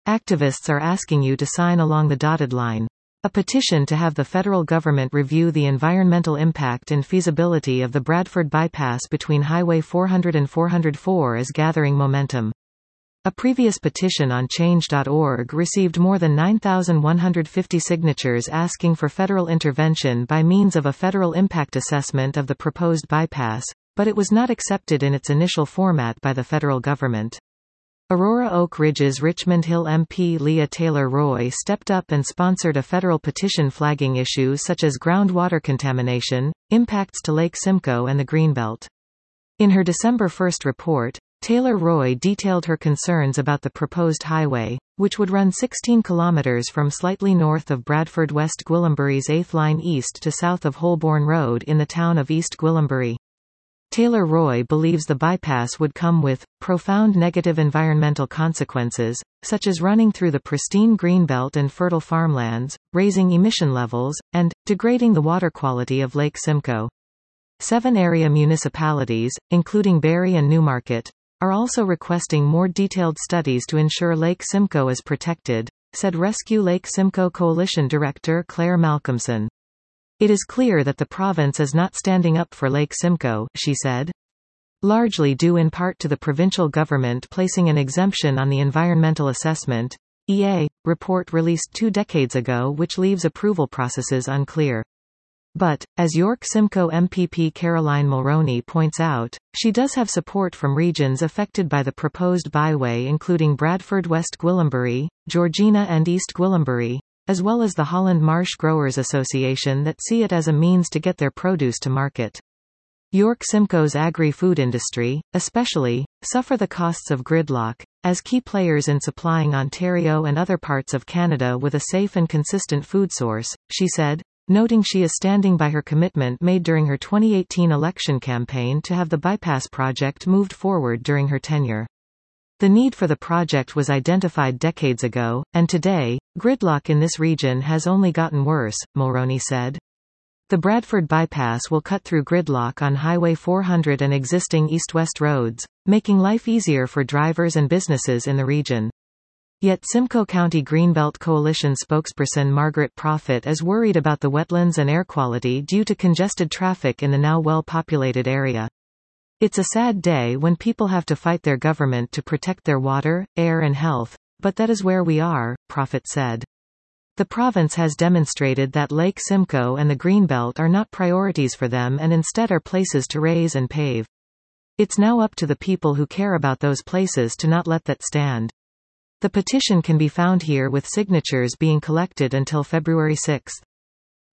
Activists are asking you to sign along the dotted line. A petition to have the federal government review the environmental impact and feasibility of the Bradford bypass between Highway 400 and 404 is gathering momentum. A previous petition on Change.org received more than 9,150 signatures asking for federal intervention by means of a federal impact assessment of the proposed bypass, but it was not accepted in its initial format by the federal government. Aurora Oak Ridge's Richmond Hill MP Leah Taylor Roy stepped up and sponsored a federal petition flagging issues such as groundwater contamination, impacts to Lake Simcoe and the Greenbelt. In her December 1 report, Taylor Roy detailed her concerns about the proposed highway, which would run 16 kilometers from slightly north of Bradford West Gwillimbury's 8th line east to south of Holborn Road in the town of East Gwillimbury. Taylor Roy believes the bypass would come with profound negative environmental consequences, such as running through the pristine greenbelt and fertile farmlands, raising emission levels, and degrading the water quality of Lake Simcoe. 7 area municipalities, including Barrie and Newmarket, are also requesting more detailed studies to ensure Lake Simcoe is protected, said Rescue Lake Simcoe Coalition Director Claire Malcolmson. It is clear that the province is not standing up for Lake Simcoe, she said. Largely due in part to the provincial government placing an exemption on the Environmental Assessment (EA) report released 2 decades ago, which leaves approval processes unclear. But, as York Simcoe MPP Caroline Mulroney points out, she does have support from regions affected by the proposed byway, including Bradford West Gwillimbury, Georgina and East Gwillimbury, as well as the Holland Marsh Growers Association that see it as a means to get their produce to market. York Simcoe's agri-food industry, especially, suffer the costs of gridlock, as key players in supplying Ontario and other parts of Canada with a safe and consistent food source, she said, noting she is standing by her commitment made during her 2018 election campaign to have the bypass project moved forward during her tenure. The need for the project was identified decades ago, and today, gridlock in this region has only gotten worse, Mulroney said. The Bradford bypass will cut through gridlock on Highway 400 and existing east-west roads, making life easier for drivers and businesses in the region. Yet Simcoe County Greenbelt Coalition spokesperson Margaret Proffitt is worried about the wetlands and air quality due to congested traffic in the now well-populated area. It's a sad day when people have to fight their government to protect their water, air and health, but that is where we are, Proffitt said. The province has demonstrated that Lake Simcoe and the Greenbelt are not priorities for them and instead are places to raise and pave. It's now up to the people who care about those places to not let that stand. The petition can be found here with signatures being collected until February 6.